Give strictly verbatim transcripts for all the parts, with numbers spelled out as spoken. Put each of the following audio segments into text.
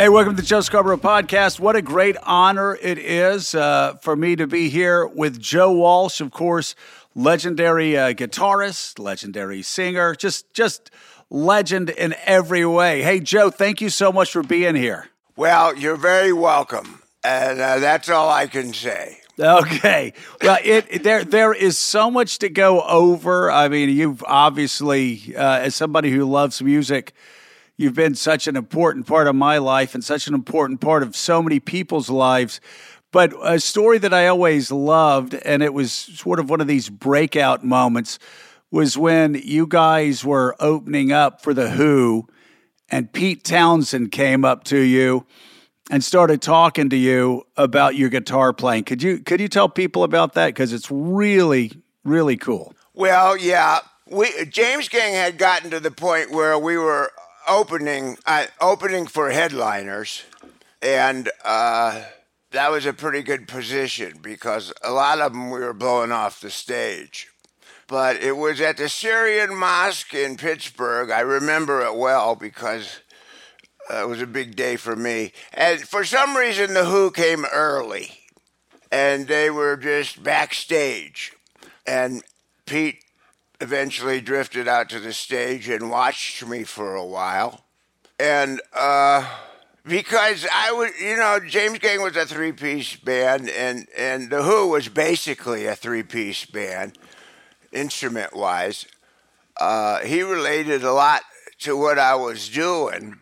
Hey, welcome to the Joe Scarborough Podcast. What a great honor it is uh, for me to be here with Joe Walsh, of course, legendary uh, guitarist, legendary singer, just just legend in every way. Hey, Joe, thank you so much for being here. Well, you're very welcome, and uh, that's all I can say. Okay. Well, it there there is so much to go over. I mean, you've obviously, uh, as somebody who loves music, you've been such an important part of my life and such an important part of so many people's lives. But a story that I always loved, and it was sort of one of these breakout moments, was when you guys were opening up for The Who, and Pete Townshend came up to you and started talking to you about your guitar playing. Could you could you tell people about that? Because it's really, really cool. Well, yeah. we James Gang had gotten to the point where we were opening uh, opening for headliners, and uh, that was a pretty good position because a lot of them we were blowing off the stage. But it was at the Syrian Mosque in Pittsburgh. I remember it well because uh, it was a big day for me. And for some reason, The Who came early, and they were just backstage. And Pete eventually drifted out to the stage and watched me for a while. And uh, because I was, you know, James Gang was a three-piece band, and, and The Who was basically a three-piece band, instrument-wise. Uh, he related a lot to what I was doing,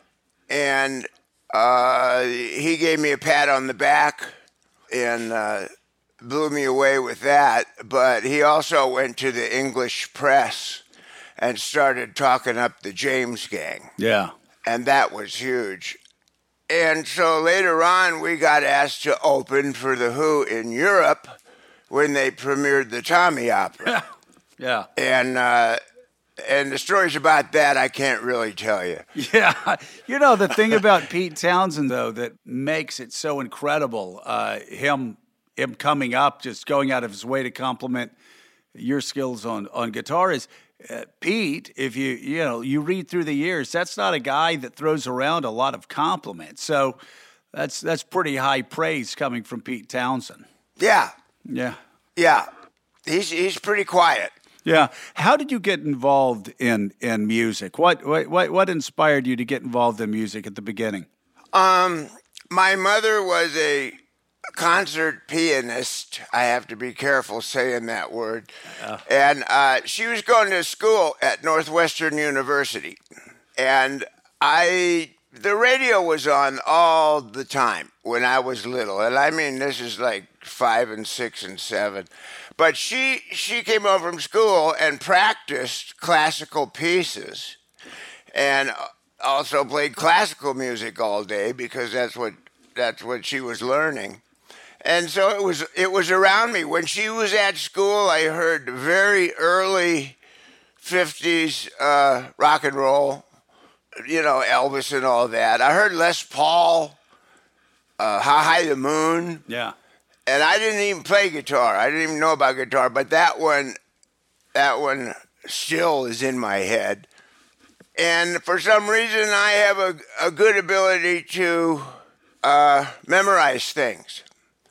and uh, he gave me a pat on the back and uh, blew me away with that. But he also went to the English press and started talking up the James Gang. Yeah. And that was huge. And so later on, we got asked to open for The Who in Europe when they premiered the Tommy Opera. Yeah. And uh, and the stories about that I can't really tell you. Yeah. You know, the thing about Pete Townshend, though, that makes it so incredible, uh, him him coming up, just going out of his way to compliment your skills on, on guitar is, uh, Pete, if you, you know, you read through the years, that's not a guy that throws around a lot of compliments. So that's that's pretty high praise coming from Pete Townshend. Yeah. Yeah. Yeah. He's he's pretty quiet. Yeah. How did you get involved in, in music? What, what what inspired you to get involved in music at the beginning? Um, my mother was a concert pianist. I have to be careful saying that word. Uh, and uh, she was going to school at Northwestern University. And I, the radio was on all the time when I was little. And I mean, this is like five and six and seven. But she she came home from school and practiced classical pieces and also played classical music all day because that's what that's what she was learning. And so it was it was around me. When she was at school, I heard very early fifties uh, rock and roll, you know, Elvis and all that. I heard Les Paul, uh, How High the Moon. Yeah. And I didn't even play guitar. I didn't even know about guitar, but that one, that one still is in my head. And for some reason, I have a, a good ability to uh, memorize things.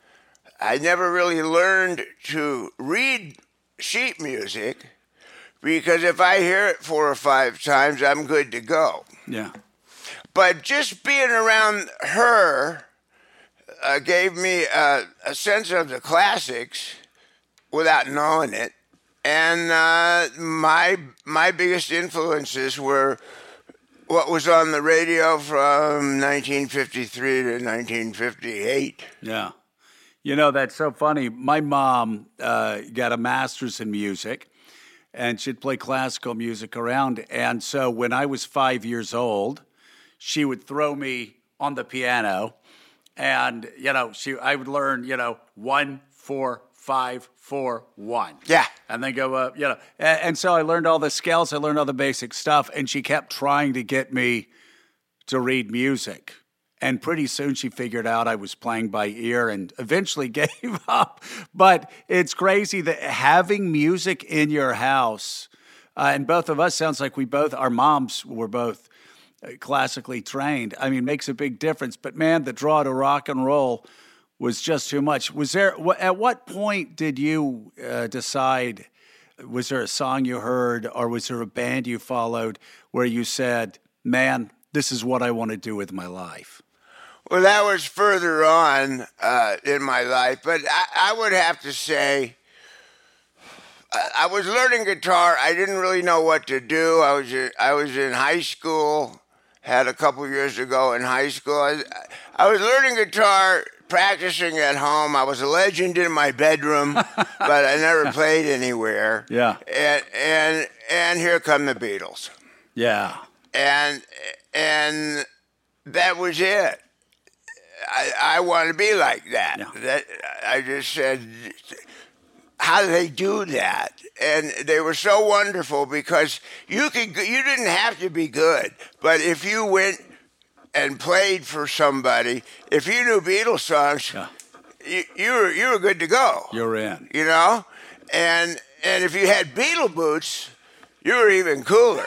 I never really learned to read sheet music because if I hear it four or five times, I'm good to go. Yeah. But just being around her Uh, gave me uh, a sense of the classics without knowing it. And uh, my my biggest influences were what was on the radio from nineteen fifty-three to nineteen fifty-eight. Yeah. You know, that's so funny. My mom uh, got a master's in music, and she'd play classical music around. And so when I was five years old, she would throw me on the piano. And, you know, she, I would learn, you know, one, four, five, four, one. Yeah. And then go up, you know. And, and so I learned all the scales. I learned all the basic stuff. And she kept trying to get me to read music. And pretty soon she figured out I was playing by ear and eventually gave up. But it's crazy that having music in your house, uh, and both of us sounds like we both, our moms were both classically trained, I mean, makes a big difference. But man, the draw to rock and roll was just too much. Was there, at what point did you uh, decide, was there a song you heard or was there a band you followed where you said, man, this is what I want to do with my life? Well, that was further on uh, in my life, but I, I would have to say, I was learning guitar. I didn't really know what to do. I was in, I was in high school, had a couple years ago in high school. I, I was learning guitar, practicing at home. I was a legend in my bedroom, but I never played anywhere. Yeah. And and and here come the Beatles. Yeah. And and that was it. I I wanted to be like that. Yeah. That I just said, how do they do that? And they were so wonderful because you could you didn't have to be good, but if you went and played for somebody, if you knew Beatles songs, yeah. you, you were you were good to go. You're in. You know, and and if you had Beatle boots, you were even cooler.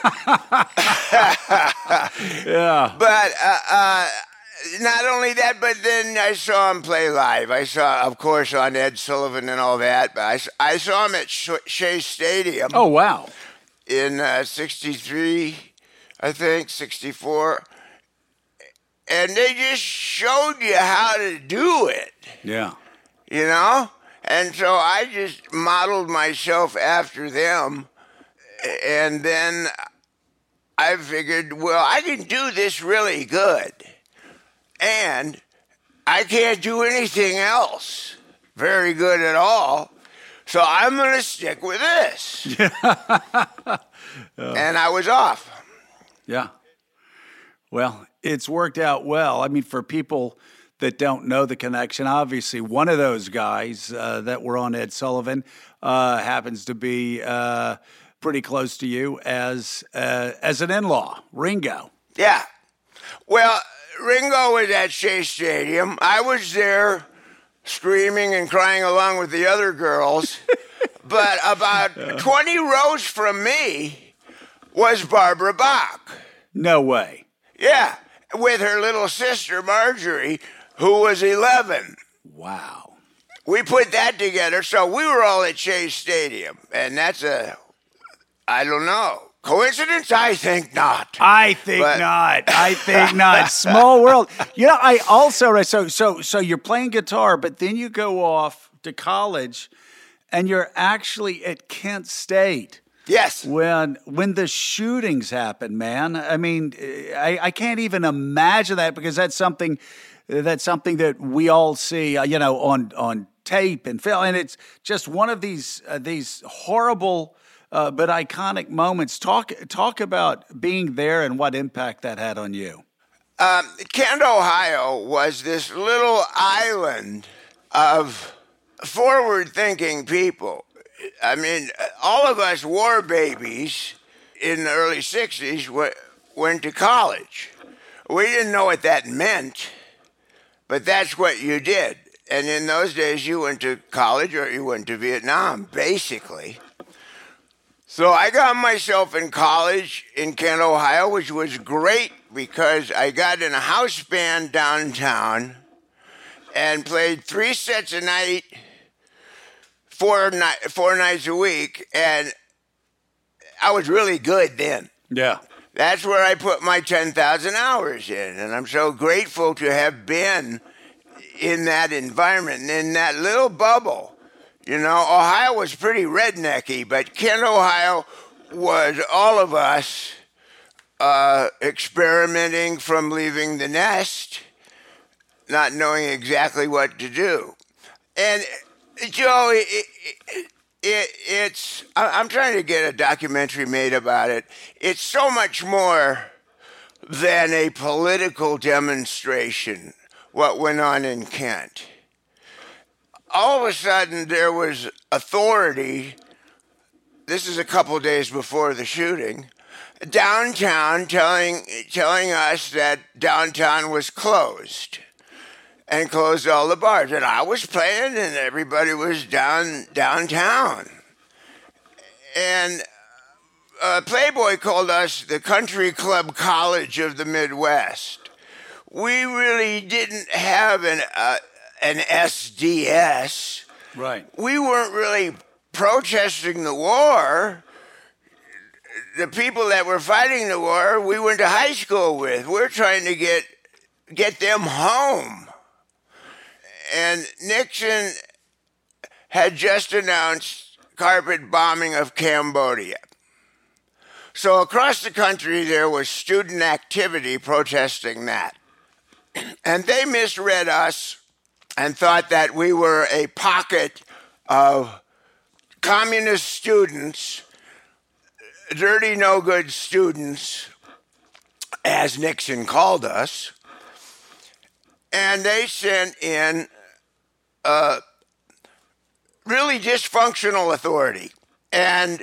Yeah. But uh, uh, not only that, but then I saw him play live. I saw, of course, on Ed Sullivan and all that. But I, I saw him at Shea Stadium. Oh, wow. In uh, sixty-three, I think, sixty-four. And they just showed you how to do it. Yeah. You know? And so I just modeled myself after them. And then I figured, well, I can do this really good. And I can't do anything else very good at all. So I'm going to stick with this. yeah. And I was off. Yeah. Well, it's worked out well. I mean, for people that don't know the connection, obviously one of those guys uh, that were on Ed Sullivan uh, happens to be uh, pretty close to you as uh, as an in-law, Ringo. Yeah. Well, Ringo was at Shea Stadium. I was there screaming and crying along with the other girls. But about yeah. twenty rows from me was Barbara Bach. No way. Yeah, with her little sister, Marjorie, who was eleven. Wow. We put that together, so we were all at Shea Stadium. And that's a, I don't know. Coincidence? I think not. I think but. not. I think not. Small world. You know, I also so so so you're playing guitar, but then you go off to college, and you're actually at Kent State. Yes. When when the shootings happen, man. I mean, I, I can't even imagine that because that's something that's something that we all see, uh, you know, on on tape and film, and it's just one of these uh, these horrible. Uh, but iconic moments. Talk talk about being there and what impact that had on you. Um, Kent, Ohio was this little island of forward-thinking people. I mean, all of us war babies in the early sixties w- went to college. We didn't know what that meant, but that's what you did. And in those days, you went to college or you went to Vietnam, basically. So I got myself in college in Kent, Ohio, which was great because I got in a house band downtown and played three sets a night, four, ni- four nights a week, and I was really good then. Yeah. That's where I put my ten thousand hours in, and I'm so grateful to have been in that environment and in that little bubble. You know, Ohio was pretty rednecky, but Kent, Ohio was all of us uh, experimenting from leaving the nest, not knowing exactly what to do. And, Joe, it, it, it, it's, I'm trying to get a documentary made about it. It's so much more than a political demonstration, what went on in Kent. All of a sudden, there was authority, this is a couple days before the shooting, downtown telling telling us that downtown was closed and closed all the bars. And I was playing and everybody was down downtown. And uh, Playboy called us the Country Club College of the Midwest. We really didn't have an uh, an S D S. Right. We weren't really protesting the war. The people that were fighting the war, we went to high school with. We're trying to get get them home. And Nixon had just announced carpet bombing of Cambodia. So across the country, there was student activity protesting that. And they misread us and thought that we were a pocket of communist students, dirty, no-good students, as Nixon called us. And they sent in a really dysfunctional authority. And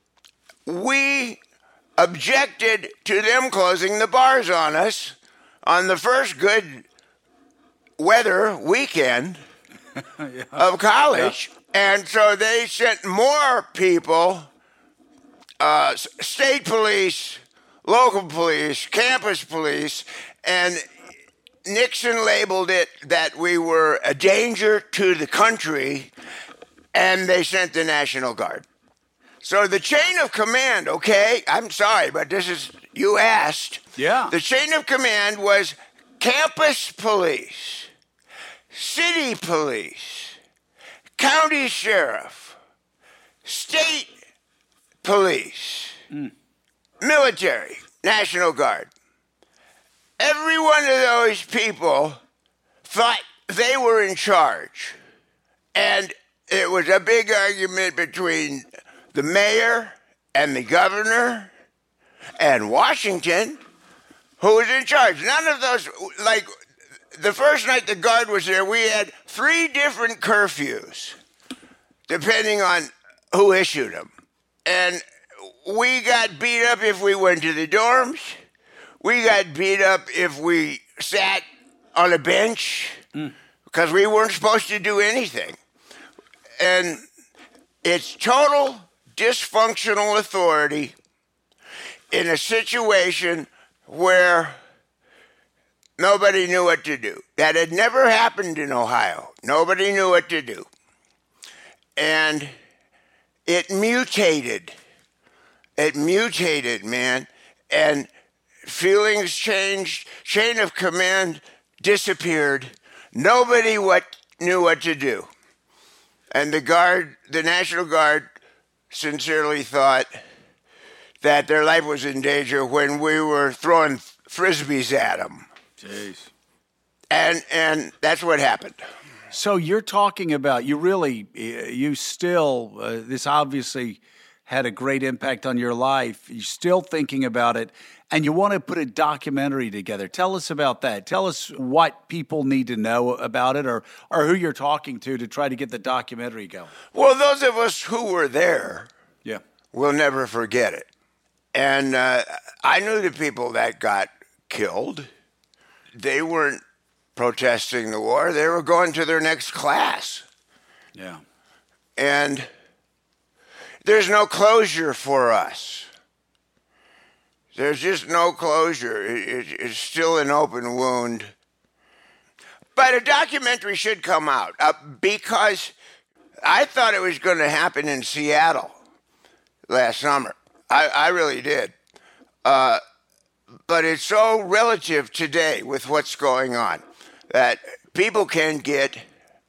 we objected to them closing the bars on us on the first good weather weekend yeah. of college. Yeah. And so they sent more people, uh, state police, local police, campus police, and Nixon labeled it that we were a danger to the country, and they sent the National Guard. So the chain of command, okay, I'm sorry, but this is, you asked. Yeah. The chain of command was campus police, city police, county sheriff, state police, mm. military, National Guard. Every one of those people thought they were in charge. And it was a big argument between the mayor and the governor and Washington, who was in charge. None of those, like, the first night the Guard was there, we had three different curfews, depending on who issued them. And we got beat up if we went to the dorms. We got beat up if we sat on a bench, mm. because we weren't supposed to do anything. And it's total dysfunctional authority in a situation where nobody knew what to do. That had never happened in Ohio. Nobody knew what to do. And it mutated. It mutated, man. And feelings changed. Chain of command disappeared. Nobody what knew what to do. And the Guard, the National Guard, sincerely thought that their life was in danger when we were throwing frisbees at them. Jeez. And and that's what happened. So you're talking about, you really, you still, uh, this obviously had a great impact on your life. You're still thinking about it, and you want to put a documentary together. Tell us about that. Tell us what people need to know about it, or, or who you're talking to to try to get the documentary going. Well, those of us who were there yeah. will never forget it. And uh, I knew the people that got killed. They weren't protesting the war. They were going to their next class. Yeah. And there's no closure for us. There's just no closure. It, it, it's still an open wound. But a documentary should come out uh, because I thought it was going to happen in Seattle last summer. I, I really did. Uh, but it's so relative today with what's going on that people can get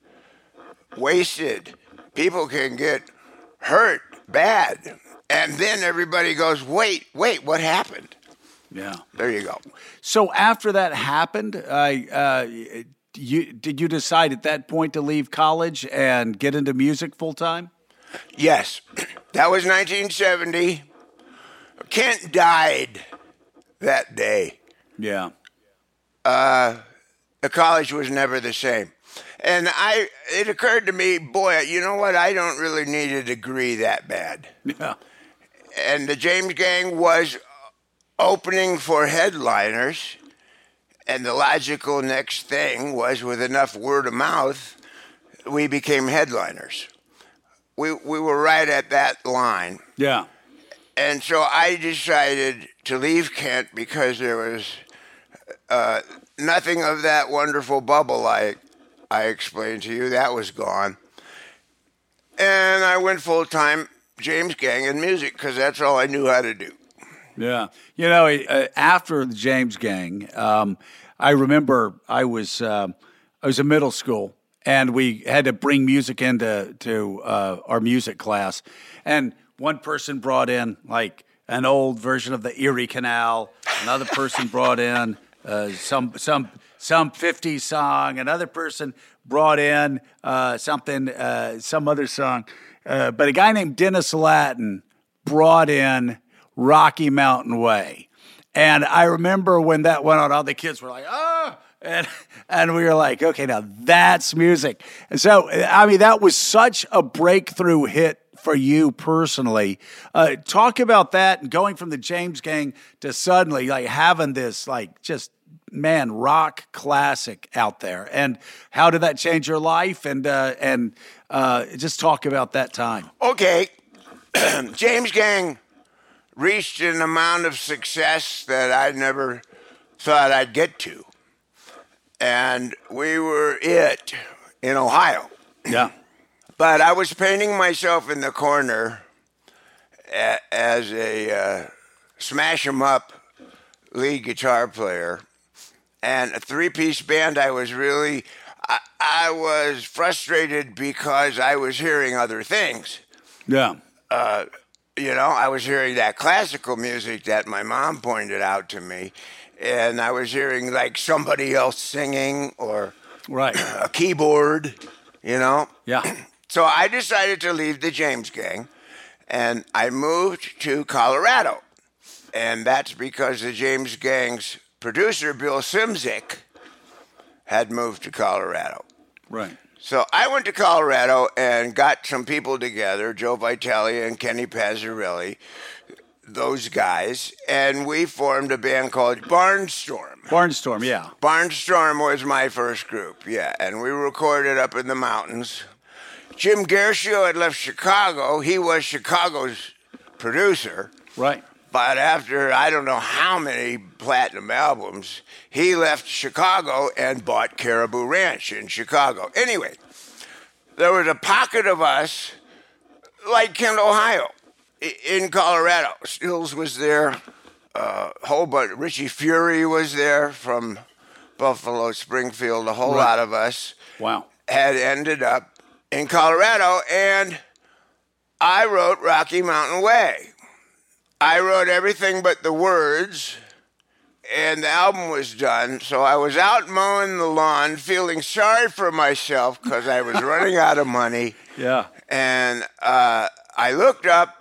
wasted. People can get hurt bad. And then everybody goes, wait, wait, what happened? Yeah. There you go. So after that happened, uh, uh, you, did you decide at that point to leave college and get into music full time? Yes. That was nineteen seventy. Kent died that day. Yeah. Uh, the college was never the same. And I, it occurred to me, boy, you know what? I don't really need a degree that bad. Yeah. And the James Gang was opening for headliners. And the logical next thing was, with enough word of mouth, we became headliners. We we were right at that line. Yeah. and so I decided to leave Kent because there was uh, nothing of that wonderful bubble I, I explained to you. That was gone. And I went full-time James Gang in music because that's all I knew how to do. Yeah. You know, uh, after the James Gang, um, I remember I was uh, I was in middle school, and we had to bring music into to uh, our music class. And one person brought in, like, an old version of the Erie Canal. Another person brought in uh, some some some fifties song. Another person brought in uh, something, uh, some other song. Uh, but a guy named Dennis Latin brought in Rocky Mountain Way. And I remember when that went on, all the kids were like, oh, and, and we were like, okay, now that's music. And so, I mean, that was such a breakthrough hit for you personally. Uh, talk about that and going from the James Gang to suddenly like having this like just, man, rock classic out there. And how did that change your life? And, uh, and uh, just talk about that time. Okay. James Gang reached an amount of success that I never thought I'd get to. And we were it in Ohio. Yeah. But I was painting myself in the corner a- as a uh, smash 'em up lead guitar player. And a three-piece band, I was really, I, I was frustrated because I was hearing other things. Yeah. Uh, You know, I was hearing that classical music that my mom pointed out to me, and I was hearing like somebody else singing or right. a keyboard, you know? Yeah. So I decided to leave the James Gang, and I moved to Colorado. And that's because the James Gang's producer, Bill Simzik, had moved to Colorado. Right. So I went to Colorado and got some people together, Joe Vitale and Kenny Pazzarelli, those guys, and we formed a band called Barnstorm. Barnstorm, yeah. Barnstorm was my first group, yeah, and we recorded up in the mountains. Jim Gershio had left Chicago. He was Chicago's producer. Right. But after I don't know how many platinum albums, he left Chicago and bought Caribou Ranch in Chicago. Anyway, there was a pocket of us, like Kent, Ohio, in Colorado. Stills was there, uh, whole bunch. Richie Fury was there from Buffalo, Springfield. A whole right. lot of us wow. had ended up in Colorado, and I wrote Rocky Mountain Way. I wrote everything but the words, and the album was done. So I was out mowing the lawn, feeling sorry for myself because I was running out of money. Yeah. And uh, I looked up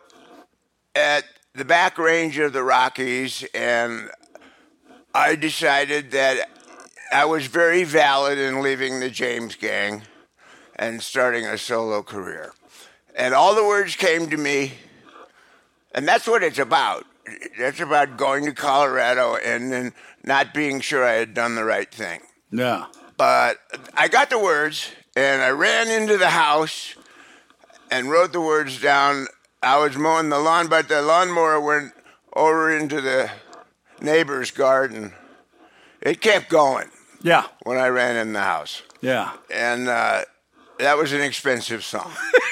at the back range of the Rockies, and I decided that I was very valid in leaving the James Gang and starting a solo career. And all the words came to me. And that's what it's about. It's about going to Colorado and then not being sure I had done the right thing. Yeah. But I got the words, and I ran into the house and wrote the words down. I was mowing the lawn, but the lawnmower went over into the neighbor's garden. It kept going. Yeah. When I ran in the house. Yeah. And uh, that was an expensive song.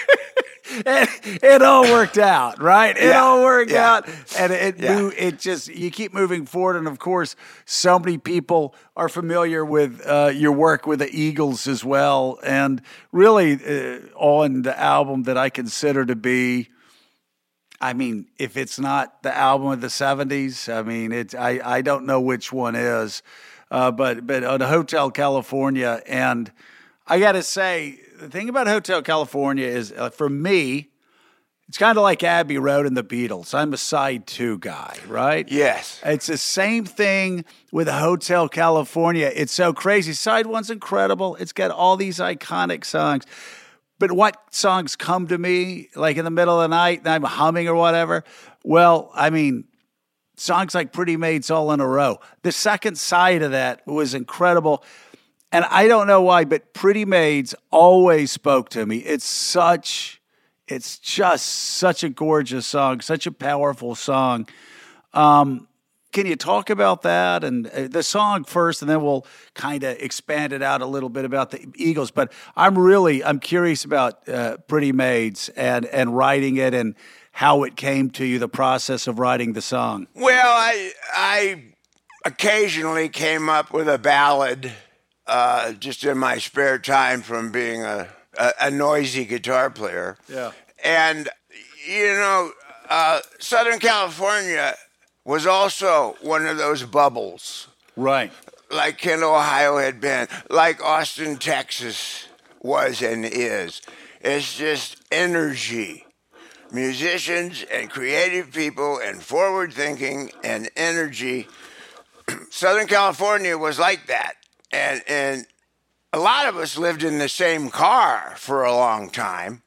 It, it all worked out, right? It Yeah, all worked yeah. out, and it Yeah. move, it just you keep moving forward. And of course, so many people are familiar with uh, your work with the Eagles as well, and really uh, on the album that I consider to be. I mean, if it's not the album of the seventies, I mean, it's I, I don't know which one is, uh, but but on Hotel California, and I got to say. The thing about Hotel California is, uh, for me, it's kind of like Abbey Road and the Beatles. I'm a side two guy, right? Yes. It's the same thing with Hotel California. It's so crazy. Side one's incredible. It's got all these iconic songs. But what songs come to me, like in the middle of the night, and I'm humming or whatever? Well, I mean, songs like Pretty Maids All in a Row. The second side of that was incredible. And I don't know why, but Pretty Maids always spoke to me. It's such It's just such a gorgeous song, such a powerful song. Um, can you talk about that and uh, the song first, and then we'll kind of expand it out a little bit about the Eagles. But I'm really, I'm curious about uh, Pretty Maids and, and writing it and how it came to you, the process of writing the song. Well, I, I occasionally came up with a ballad uh, just in my spare time from being a, a, a noisy guitar player. Yeah. And, you know, uh, Southern California was also one of those bubbles. Right. Like Kent, Ohio had been, like Austin, Texas was and is. It's just energy. Musicians and creative people and forward thinking and energy. Southern California was like that. And, and a lot of us lived in the same car for a long time.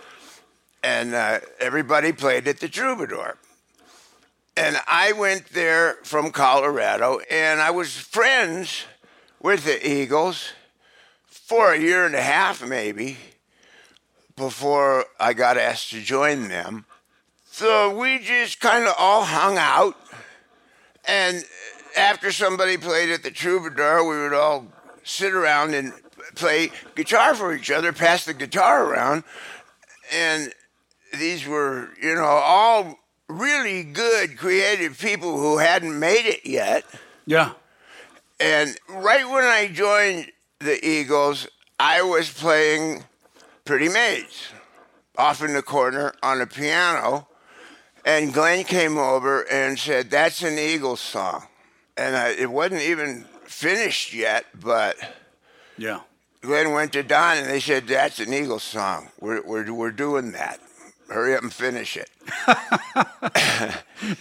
And uh, everybody played at the Troubadour. And I went there from Colorado, and I was friends with the Eagles for a year and a half, maybe, before I got asked to join them. So we just kind of all hung out. And after somebody played at the Troubadour, we would all sit around and play guitar for each other, pass the guitar around. And these were, you know, all really good, creative people who hadn't made it yet. Yeah. And right when I joined the Eagles, I was playing Pretty Maids off in the corner on a piano. And Glenn came over and said, "That's an Eagles song." And I, it wasn't even finished yet, but yeah, Glenn went to Don and they said, "That's an Eagles song. We're, we're, we're doing that. Hurry up and finish it." And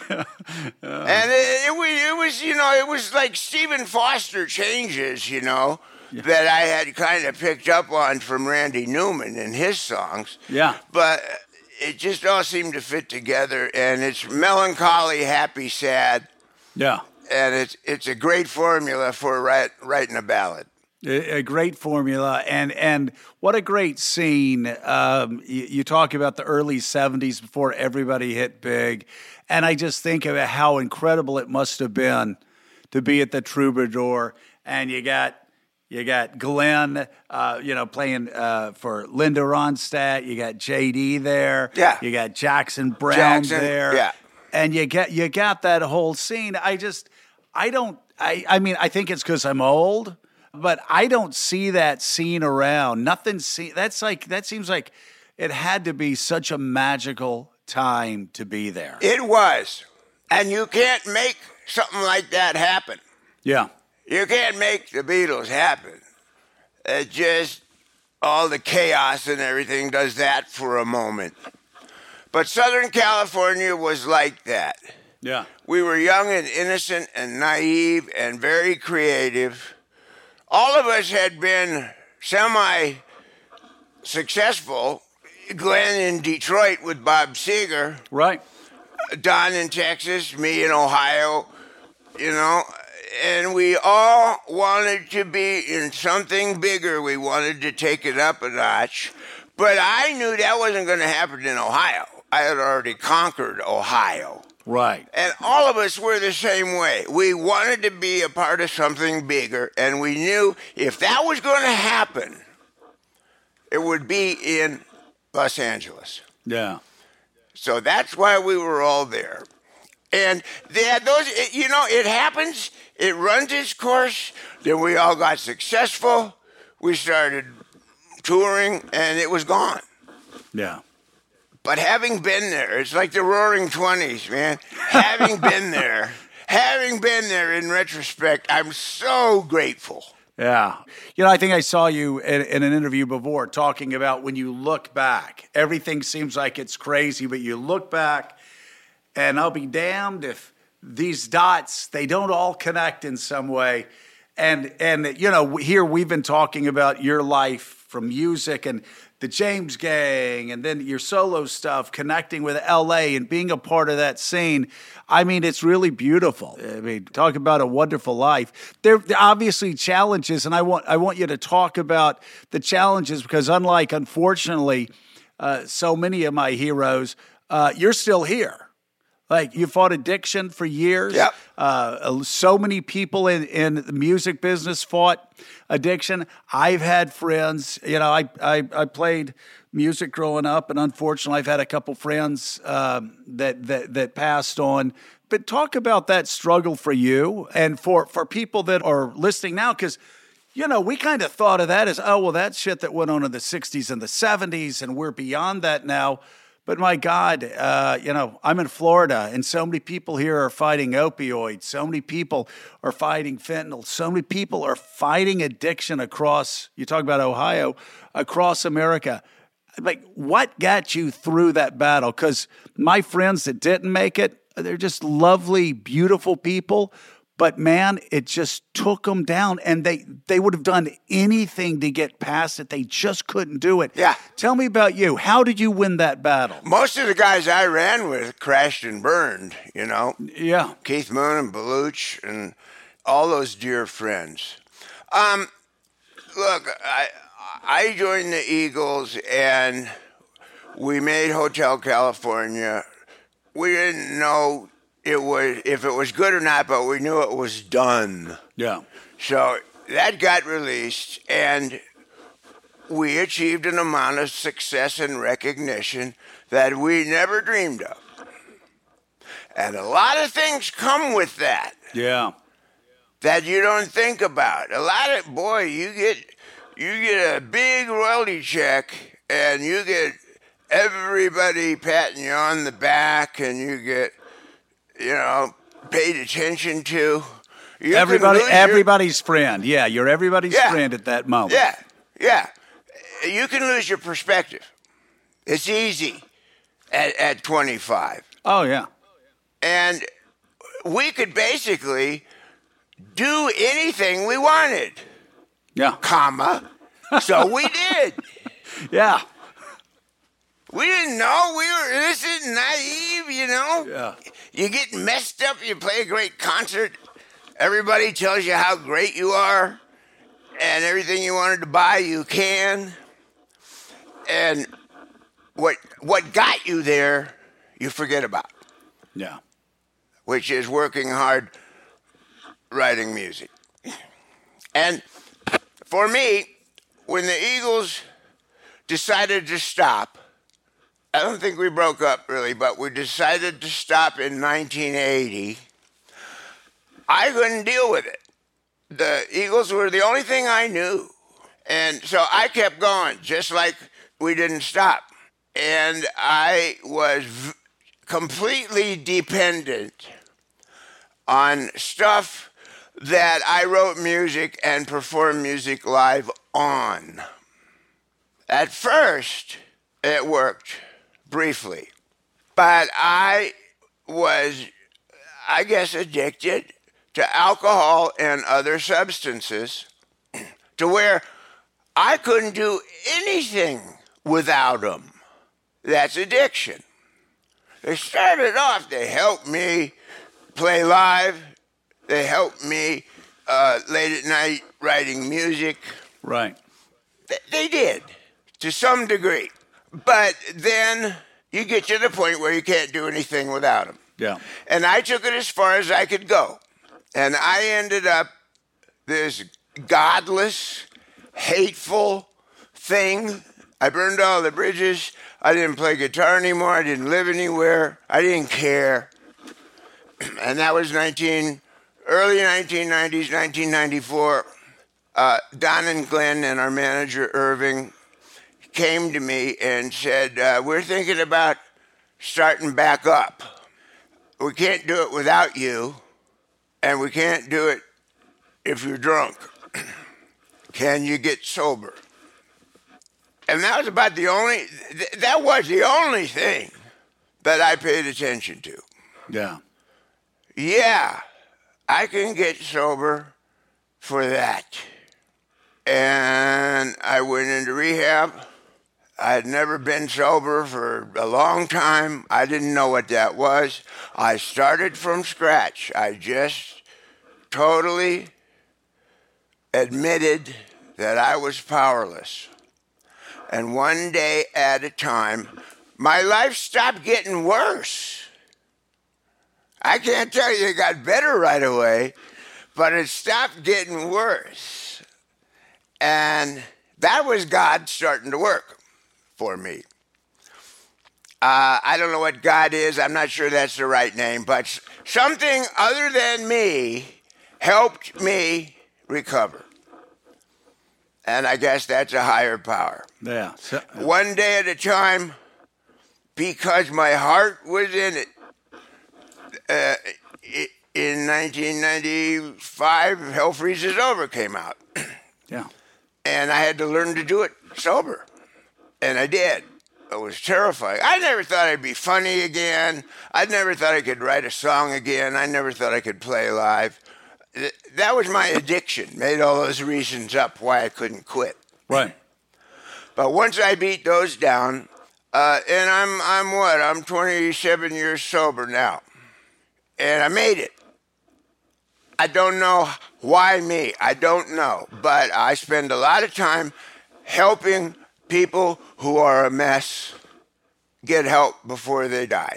it, it, was, it was, you know, it was like Stephen Foster changes, you know, yeah. that I had kind of picked up on from Randy Newman and his songs. Yeah. But it just all seemed to fit together, and it's melancholy, happy, sad. Yeah. And it's it's a great formula for write, writing a ballad. A great formula, and and what a great scene. Um, you, you talk about the early seventies before everybody hit big, and I just think of how incredible it must have been to be at the Troubadour, and you got you got Glenn, uh, you know, playing uh, for Linda Ronstadt. You got J D there. Yeah. You got Jackson Brown Jackson, there. yeah. And you get you got that whole scene. I just I don't I I mean I think it's because I'm old. But I don't see that scene around. Nothing. See, that's like that seems like it had to be such a magical time to be there. It was, and you can't make something like that happen. Yeah, you can't make the Beatles happen. It just all the chaos and everything does that for a moment. But Southern California was like that. Yeah, we were young and innocent and naive and very creative. All of us had been semi-successful. Glenn in Detroit with Bob Seger. Right. Don in Texas, me in Ohio, you know. And we all wanted to be in something bigger. We wanted to take it up a notch. But I knew that wasn't going to happen in Ohio. I had already conquered Ohio. Right. And all of us were the same way. We wanted to be a part of something bigger, and we knew if that was going to happen, it would be in Los Angeles. Yeah. So that's why we were all there. And they had those, you know, it happens, it runs its course, then we all got successful, we started touring, and it was gone. Yeah. But having been there, it's like the Roaring Twenties, man. Having been there, having been there in retrospect, I'm so grateful. Yeah. You know, I think I saw you in, in an interview before talking about when you look back, everything seems like it's crazy, but you look back and I'll be damned if these dots, they don't all connect in some way. And, and you know, here we've been talking about your life from music and the James Gang, and then your solo stuff, connecting with L A and being a part of that scene. I mean, it's really beautiful. I mean, talk about a wonderful life. There, there are obviously challenges, and I want I want you to talk about the challenges because unlike, unfortunately, uh, so many of my heroes, uh, you're still here. Like, you fought addiction for years. Yep. Uh, so many people in, in the music business fought addiction. I've had friends, you know, I, I, I played music growing up, and unfortunately I've had a couple friends um, that, that, that passed on. But talk about that struggle for you and for, for people that are listening now, because, you know, we kind of thought of that as, oh, well, that's shit that went on in the sixties and the seventies, and we're beyond that now. But my God, uh, you know, I'm in Florida, and so many people here are fighting opioids. So many people are fighting fentanyl. So many people are fighting addiction across, you talk about Ohio, across America. Like, what got you through that battle? Because my friends that didn't make it, they're just lovely, beautiful people. But man, it just took them down, and they, they would have done anything to get past it. They just couldn't do it. Yeah. Tell me about you. How did you win that battle? Most of the guys I ran with crashed and burned, you know. Yeah. Keith Moon and Beluch and all those dear friends. Um, look, I I joined the Eagles, and we made Hotel California. We didn't know it was if it was good or not, but we knew it was done. Yeah. So that got released, and we achieved an amount of success and recognition that we never dreamed of. And a lot of things come with that Yeah. that you don't think about. A lot of, boy, you get you get a big royalty check, and you get everybody patting you on the back, and you get, you know, paid attention to. You Everybody, your- everybody's friend. Yeah, you're everybody's Yeah. friend at that moment. Yeah, yeah. You can lose your perspective. It's easy at, at twenty-five. Oh, yeah. And we could basically do anything we wanted, Yeah. comma. So we did. Yeah. We didn't know. We were innocent, naive, you know. Yeah. You get messed up, you play a great concert, everybody tells you how great you are, and everything you wanted to buy, you can. And what what got you there, you forget about, Yeah. which is working hard, writing music. And for me, when the Eagles decided to stop, I don't think we broke up really, but we decided to stop in nineteen eighty. I couldn't deal with it. The Eagles were the only thing I knew. And so I kept going, just like we didn't stop. And I was v- completely dependent on stuff that I wrote music and performed music live on. At first, it worked briefly, but I was, I guess, addicted to alcohol and other substances to where I couldn't do anything without them. That's addiction. They started off, they helped me play live, they helped me uh, late at night writing music. Right. Th- They did, to some degree. But then you get to the point where you can't do anything without them. Yeah. And I took it as far as I could go. And I ended up this godless, hateful thing. I burned all the bridges. I didn't play guitar anymore. I didn't live anywhere. I didn't care. And that was nineteen, early nineteen nineties, nineteen ninety-four. Uh, Don and Glenn and our manager, Irving, came to me and said, uh, we're thinking about starting back up. We can't do it without you, and we can't do it if you're drunk. Can you get sober? And that was about the only, th- that was the only thing that I paid attention to. Yeah. Yeah, I can get sober for that. And I went into rehab. I had never been sober for a long time. I didn't know what that was. I started from scratch. I just totally admitted that I was powerless. and one day at a time, my life stopped getting worse. I can't tell you it got better right away, but it stopped getting worse. And that was God starting to work for me. Uh, I don't know what God is. I'm not sure that's the right name, but something other than me helped me recover. And I guess that's a higher power. Yeah. So, One day at a time, because my heart was in it. Uh, in nineteen ninety-five, Hell Freezes Over came out. yeah. And I had to learn to do it sober. And I did. It was terrifying. I never thought I'd be funny again. I never thought I could write a song again. I never thought I could play live. That was my addiction. Made all those reasons up why I couldn't quit. Right. But once I beat those down, uh, and I'm I'm what? I'm twenty-seven years sober now. And I made it. I don't know why me. I don't know. But I spend a lot of time helping people who are a mess get help before they die.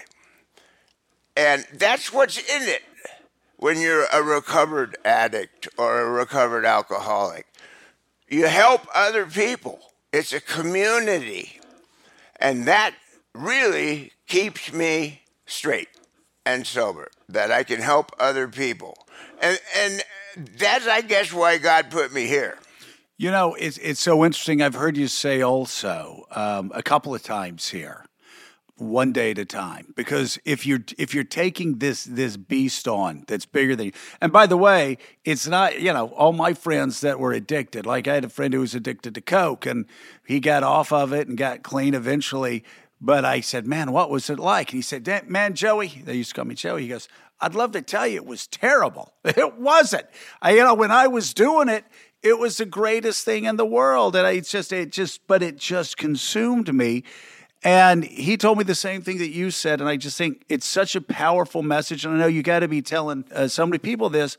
And that's what's in it when you're a recovered addict or a recovered alcoholic. You help other people. It's a community. And that really keeps me straight and sober, that I can help other people. And, and that's, I guess, why God put me here. You know, it's it's so interesting. I've heard you say also um, a couple of times here, one day at a time. Because if you're if you're taking this this beast on that's bigger than you, and by the way, it's not, you know, all my friends that were addicted. Like I had a friend who was addicted to Coke, and he got off of it and got clean eventually. But I said, man, what was it like? And he said, man, Joey, they used to call me Joey. He goes, I'd love to tell you it was terrible. It wasn't. I, you know, when I was doing it, it was the greatest thing in the world. And I just, it just, but it just consumed me. And he told me the same thing that you said. And I just think it's such a powerful message. And I know you got to be telling uh, so many people this,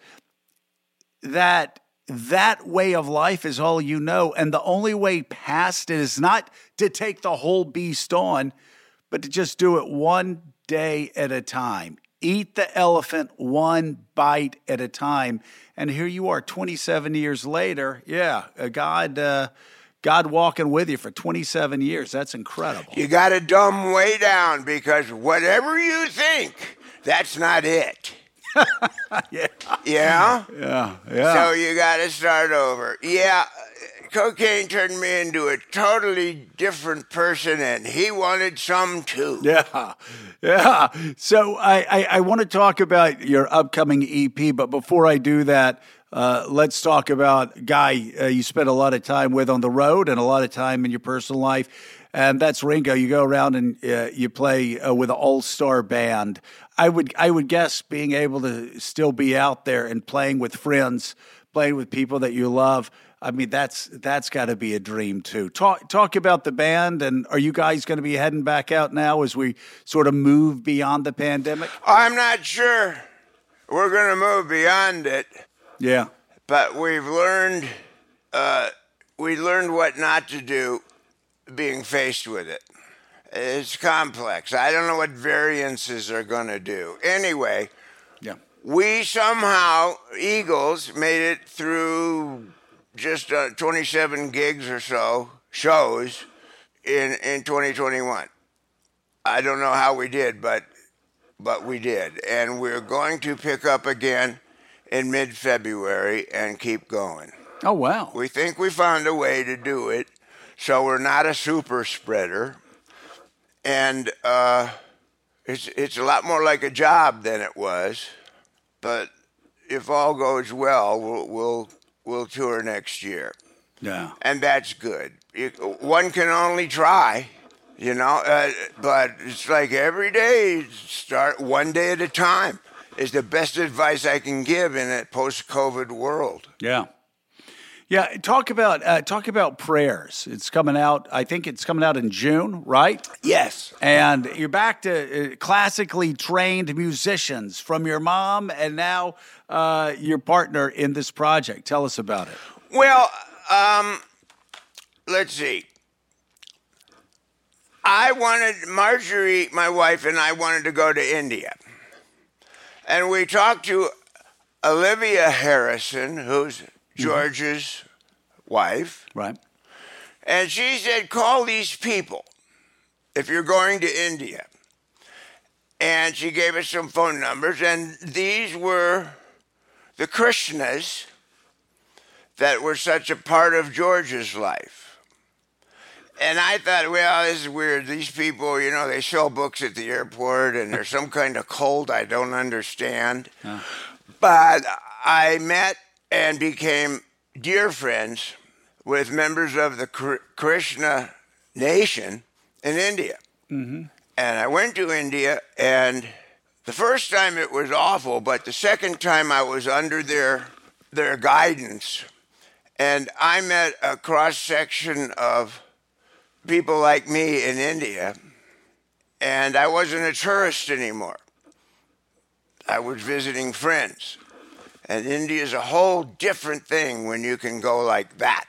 that that way of life is all you know. And the only way past it is not to take the whole beast on, but to just do it one day at a time. Eat the elephant one bite at a time. And here you are twenty-seven years later. Yeah, God uh, God walking with you for twenty-seven years. That's incredible. You got to dumb way down, because whatever you think, that's not it. yeah. Yeah? Yeah, yeah. So you got to start over. Yeah, cocaine turned me into a totally different person, and he wanted some too. Yeah, yeah. So I, I, I want to talk about your upcoming E P, but before I do that, uh, let's talk about a guy uh, you spent a lot of time with on the road and a lot of time in your personal life, and that's Ringo. You go around and uh, you play uh, with an all-star band. I would I would guess being able to still be out there and playing with friends, playing with people that you love, I mean, that's that's got to be a dream, too. Talk talk about the band, and are you guys going to be heading back out now as we sort of move beyond the pandemic? I'm not sure we're going to move beyond it. Yeah. But we've learned, uh, we learned what not to do being faced with it. It's complex. I don't know what variances are going to do. Anyway, yeah, we somehow, Eagles, made it through just uh, twenty-seven gigs or so, shows, in, in twenty twenty-one. I don't know how we did, but but we did. And we're going to pick up again in mid-February and keep going. Oh, wow. We think we found a way to do it, so we're not a super spreader. And uh, it's it's a lot more like a job than it was. But if all goes well, we'll we'll, we'll tour next year. Yeah. And that's good. You, one can only try, you know. Uh, but it's like every day, start one day at a time is the best advice I can give in a post-COVID world. Yeah. Yeah, talk about uh, talk about prayers. It's coming out. I think it's coming out in June, right? Yes. And you're back to uh, classically trained musicians from your mom, and now uh, your partner in this project. Tell us about it. Well, um, let's see. I wanted, Marjorie, my wife, and I wanted to go to India. And we talked to Olivia Harrison, who's George's mm-hmm. wife. Right. And she said, call these people if you're going to India. And she gave us some phone numbers, and these were the Krishnas that were such a part of George's life. And I thought, well, this is weird. These people, you know, they sell books at the airport, and there's some kind of cult I don't understand. Oh. But I met and became dear friends with members of the Krishna nation in India. Mm-hmm. And I went to India, and the first time it was awful, but the second time I was under their their guidance, and I met a cross-section of people like me in India, and I wasn't a tourist anymore. I was visiting friends. And India is a whole different thing when you can go like that.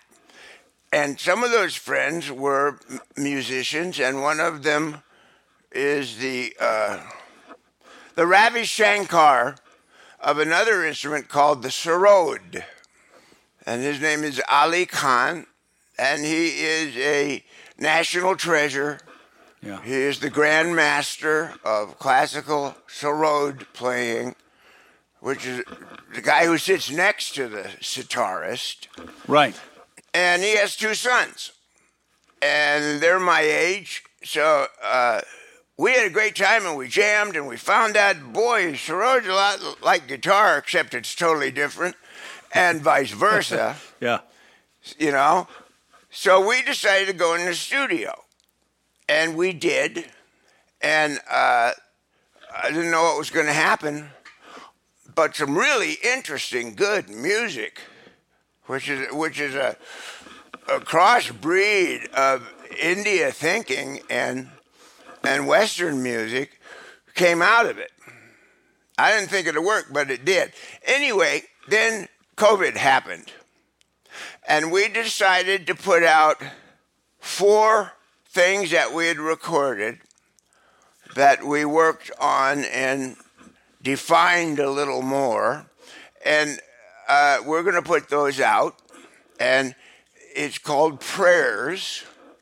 And some of those friends were m- musicians, and one of them is the uh, the Ravi Shankar of another instrument called the sarod. And his name is Ali Khan, and he is a national treasure. Yeah. He is the Grand Master of classical sarod playing, which is the guy who sits next to the sitarist. Right. And he has two sons, and they're my age. So uh, we had a great time, and we jammed, and we found out, boy, sarod's a lot like guitar, except it's totally different, and vice versa. Yeah. You know? So we decided to go in the studio, and we did, and uh, I didn't know what was going to happen, but some really interesting, good music, which is which is a, a crossbreed of India thinking and and Western music, came out of it. I didn't think it'd work, but it did. Anyway, then COVID happened, and we decided to put out four things that we had recorded that we worked on and defined a little more, and uh, we're going to put those out, and it's called Prayers,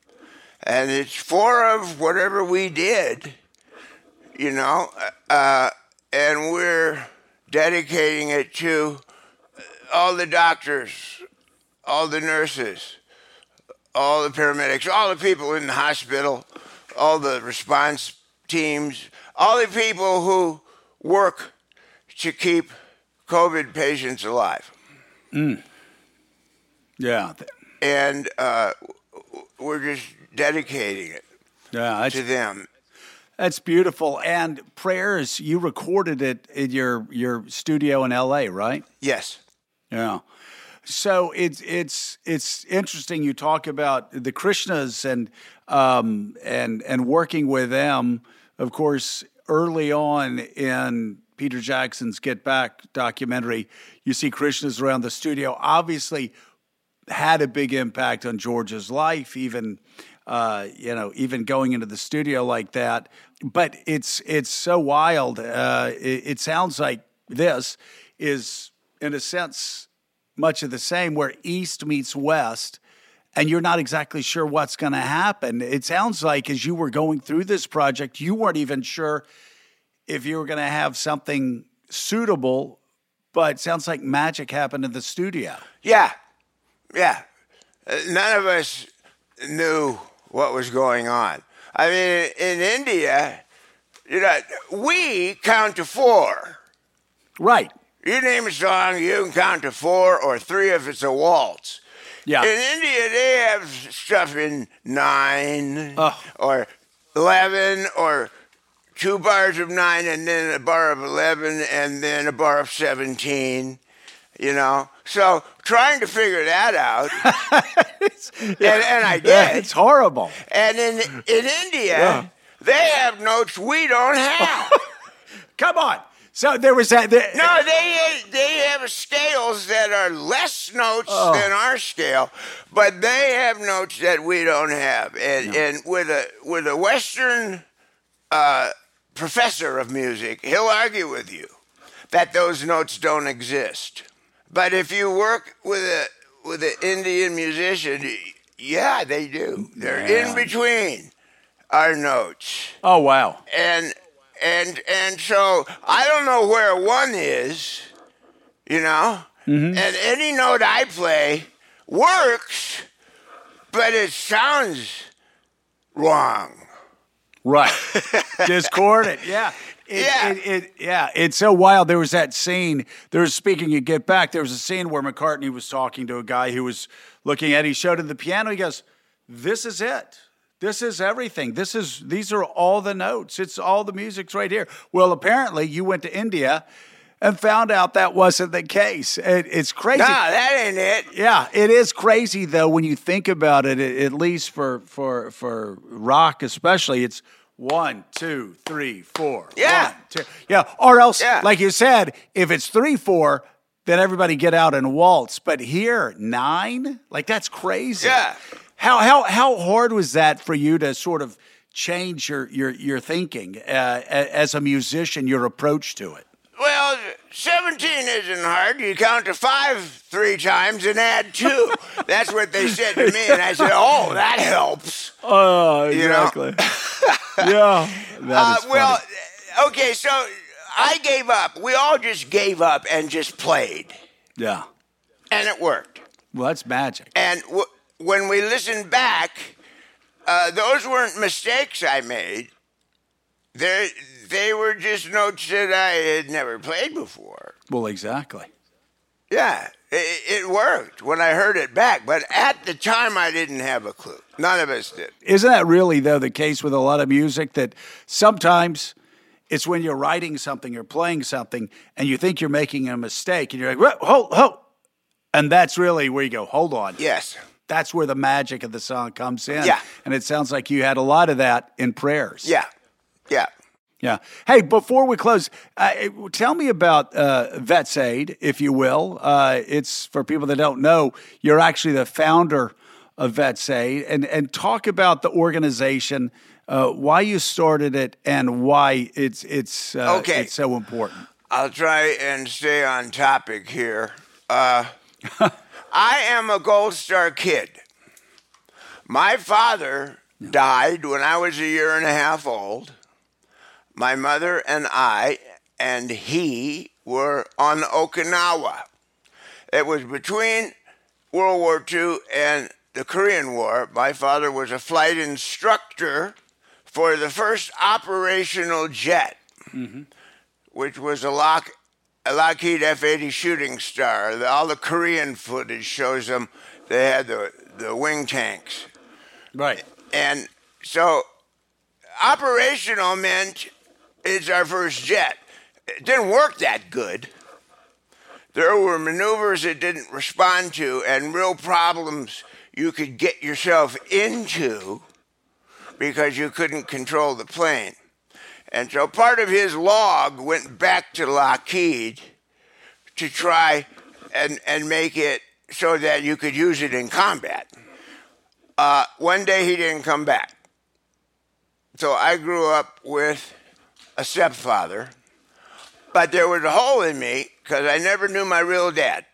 and it's four of whatever we did, you know, uh, and we're dedicating it to all the doctors, all the nurses, all the paramedics, all the people in the hospital, all the response teams, all the people who work to keep COVID patients alive. Mm. Yeah. And uh, we're just dedicating it yeah, to them. That's beautiful. And Prayers, you recorded it in your, your studio in L A, right? Yes. Yeah. So it's it's it's interesting. You talk about the Krishnas and um, and and working with them. Of course, early on in Peter Jackson's Get Back documentary, you see Krishnas around the studio. Obviously, had a big impact on George's life. Even uh, you know, even going into the studio like that. But it's it's so wild. Uh, it, it sounds like this is, in a sense, much of the same, where East meets West, and you're not exactly sure what's going to happen. It sounds like as you were going through this project, you weren't even sure if you were going to have something suitable, but it sounds like magic happened in the studio. Yeah, yeah. Uh, none of us knew what was going on. I mean, in India, you know, we count to four. Right. You name a song, you can count to four or three if it's a waltz. Yeah. In India, they have stuff in nine oh. or eleven or two bars of nine and then a bar of eleven and then a bar of seventeen, you know. So trying to figure that out, and, and I did. It's horrible. And in, in India, yeah. they have notes we don't have. Come on. So there was that. There, No, they they have scales that are less notes Oh. than our scale, but they have notes that we don't have. And and with a with a Western uh, professor of music, he'll argue with you that those notes don't exist. But if you work with a with an Indian musician, yeah, they do. They're Yeah. in between our notes. Oh wow. And and and so I don't know where one is, you know. Mm-hmm. And any note I play works, but it sounds wrong. Right. Discordant. Yeah. It, Yeah. It, it, yeah. It's so wild. There was that scene. There was, speaking of Get Back, there was a scene where McCartney was talking to a guy who was looking at, he showed him the piano. He goes, this is it. This is everything. This is, these are all the notes. It's all the music's right here. Well, apparently you went to India and found out that wasn't the case. It, it's crazy. Nah, that ain't it. Yeah, it is crazy though when you think about it. At least for for for rock, especially, it's one, two, three, four. Yeah. One, two. Yeah. Or else, Yeah. like you said, if it's three, four, then everybody get out and waltz. But here, nine, like that's crazy. Yeah. How how how hard was that for you to sort of change your your your thinking uh, a- as a musician, your approach to it? Well, seventeen isn't hard. You count to five three times and add two. That's what they said to me, and I said, "Oh, that helps." Oh, You know? exactly. Yeah. That Uh, is funny. well, okay, so I gave up. We all just gave up and just played, Yeah. and it worked. Well, that's magic. And w- when we listened back, uh, those weren't mistakes I made. They they were just notes that I had never played before. Well, exactly. Yeah, it, it worked when I heard it back, but at the time I didn't have a clue. None of us did. Isn't that really, though, the case with a lot of music that sometimes it's when you're writing something or playing something and you think you're making a mistake and you're like, "Whoa, hold, hold. And that's really where you go, hold on. Yes. That's where the magic of the song comes in. Yeah. And it sounds like you had a lot of that in prayers. Yeah. Yeah. Yeah. Hey, before we close, uh, tell me about uh, Vets Aid, if you will. Uh, it's for people that don't know, you're actually the founder of Vets Aid, and and talk about the organization, uh, why you started it, and why it's it's uh, Okay. it's so important. I'll try and stay on topic here. Uh, I am a Gold Star kid. My father died when I was a year and a half old. My mother and I and he were on Okinawa. It was between World War Two and the Korean War. My father was a flight instructor for the first operational jet, which was a, Lock, a Lockheed F eighty Shooting Star. The, all the Korean footage shows them. They had the, the wing tanks. Right. And so operational meant it's our first jet. It didn't work that good. There were maneuvers it didn't respond to and real problems you could get yourself into because you couldn't control the plane. And so part of his log went back to Lockheed to try and, and make it so that you could use it in combat. Uh, one day he didn't come back. So I grew up with a stepfather, but there was a hole in me because I never knew my real dad.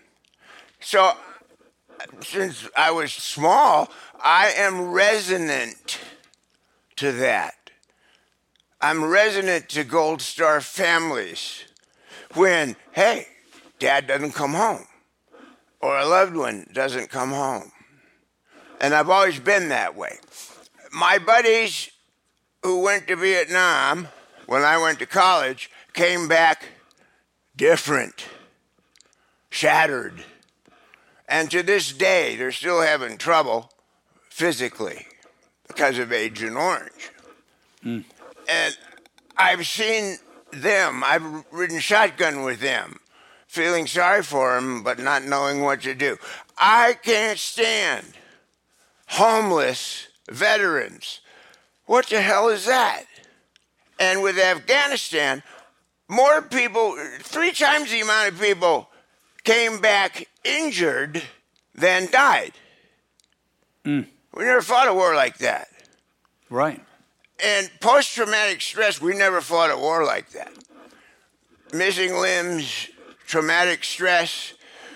So since I was small, I am resonant to that. I'm resonant to Gold Star families when, hey, dad doesn't come home or a loved one doesn't come home. And I've always been that way. My buddies who went to Vietnam when I went to college came back different, shattered. And to this day, they're still having trouble physically because of Agent Orange. Mm. And I've seen them, I've ridden shotgun with them, feeling sorry for them, but not knowing what to do. I can't stand homeless veterans. What the hell is that? And with Afghanistan, more people, three times the amount of people came back injured than died. Mm. We never fought a war like that. Right. And post-traumatic stress, we never fought a war like that. Missing limbs, traumatic stress.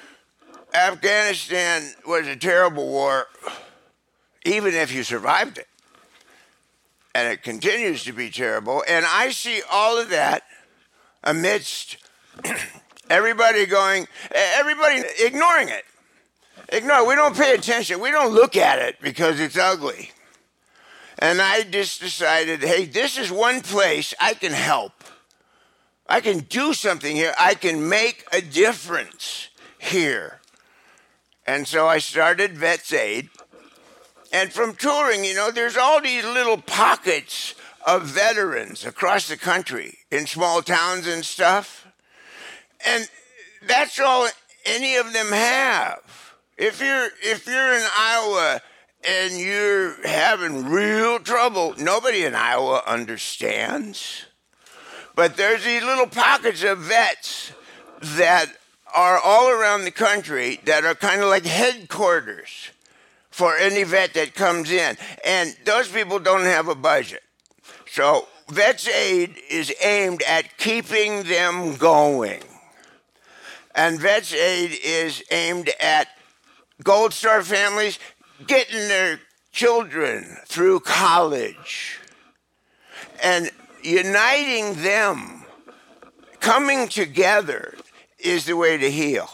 Afghanistan was a terrible war, even if you survived it. And it continues to be terrible. And I see all of that amidst everybody going, everybody ignoring it. Ignore it. We don't pay attention. We don't look at it because it's ugly. And I just decided, hey, this is one place I can help. I can do something here. I can make a difference here. And so I started Vets Aid. And from touring, you know, there's all these little pockets of veterans across the country in small towns and stuff. And that's all any of them have. If you're if you're in Iowa and you're having real trouble, nobody in Iowa understands. But there's these little pockets of vets that are all around the country that are kind of like headquarters for any vet that comes in. And those people don't have a budget. So Vets Aid is aimed at keeping them going. And Vets Aid is aimed at Gold Star families getting their children through college and uniting them. Coming together is the way to heal.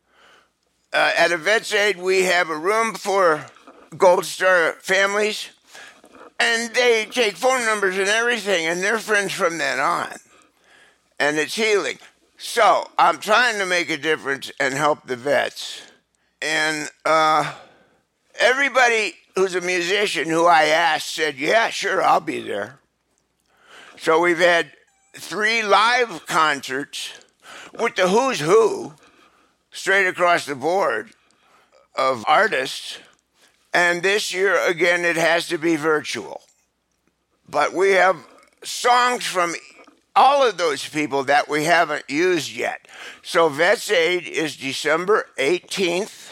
Uh, at a Vets Aid, we have a room for Gold Star families, and they take phone numbers and everything, and they're friends from then on. And it's healing. So I'm trying to make a difference and help the vets. And uh, everybody who's a musician who I asked said, yeah, sure, I'll be there. So we've had three live concerts with the who's who straight across the board of artists. And this year, again, it has to be virtual. But we have songs from all of those people that we haven't used yet. So Vets Aid is December eighteenth.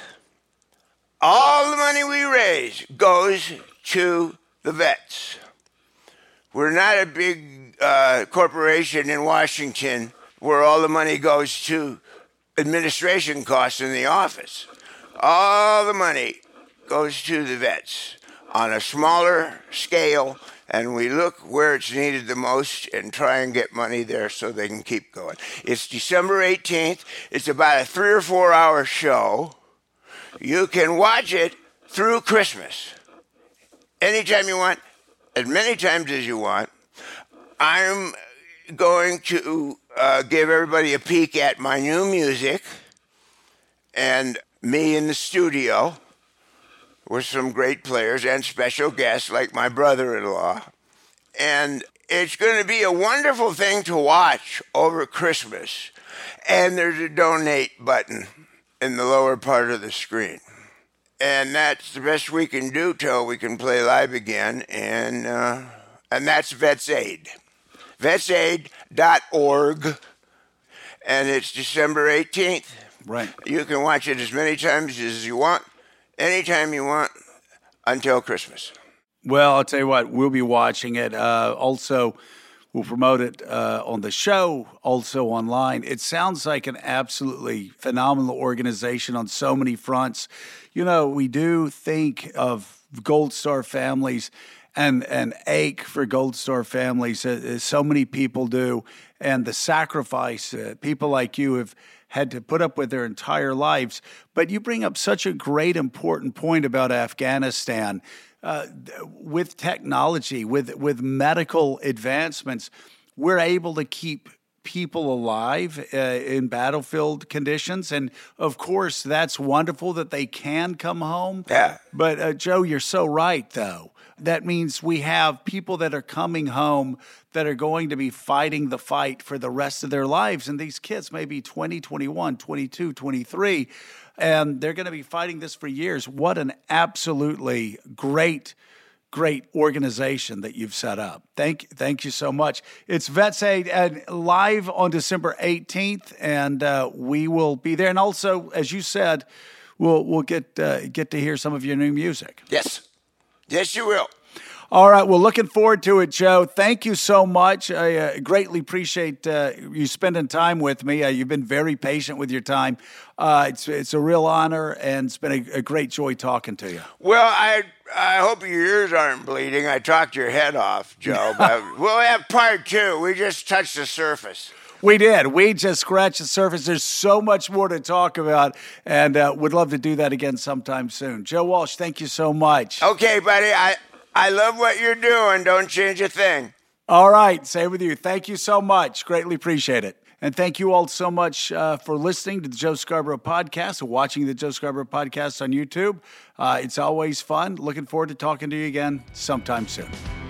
All the money we raise goes to the vets. We're not a big uh, corporation in Washington where all the money goes to administration costs in the office. All the money goes to the vets on a smaller scale, and we look where it's needed the most and try and get money there so they can keep going. It's December eighteenth. It's about a three or four hour show. You can watch it through Christmas. Anytime you want, as many times as you want. I'm going to uh, give everybody a peek at my new music and me in the studio with some great players and special guests like my brother-in-law. And it's going to be a wonderful thing to watch over Christmas. And there's a donate button in the lower part of the screen. And that's the best we can do till we can play live again. And uh, and that's Vets Aid. vets aid dot org. And it's December eighteenth. Right. You can watch it as many times as you want, anytime you want, until Christmas. Well, I'll tell you what, we'll be watching it. Uh, also, we'll promote it uh, on the show, also online. It sounds like an absolutely phenomenal organization on so many fronts. You know, we do think of Gold Star families and, and ache for Gold Star families, as so many people do, and the sacrifice uh, people like you have had to put up with their entire lives. But you bring up such a great, important point about Afghanistan. Uh, with technology, with with medical advancements, we're able to keep people alive uh, in battlefield conditions. And, of course, that's wonderful that they can come home. Yeah. But, uh, Joe, you're so right, though. That means we have people that are coming home that are going to be fighting the fight for the rest of their lives. And these kids may be twenty, twenty-one, twenty-two, twenty-three, and they're going to be fighting this for years. What an absolutely great great organization that you've set up. Thank, thank you so much. It's Vets Aid and live on December eighteenth, and uh, we will be there. And also, as you said, we'll we'll get uh, get to hear some of your new music. Yes, yes, you will. All right. Well, looking forward to it, Joe. Thank you so much. I uh, greatly appreciate uh, you spending time with me. Uh, you've been very patient with your time. Uh, it's it's a real honor, and it's been a, a great joy talking to you. Well, I I hope your ears aren't bleeding. I talked your head off, Joe. But we'll have part two. We just touched the surface. We did. We just scratched the surface. There's so much more to talk about, and uh, would love to do that again sometime soon. Joe Walsh, thank you so much. Okay, buddy. I, I love what you're doing. Don't change a thing. All right. Same with you. Thank you so much. Greatly appreciate it. And thank you all so much uh, for listening to the Joe Scarborough Podcast and watching the Joe Scarborough Podcast on YouTube. Uh, it's always fun. Looking forward to talking to you again sometime soon.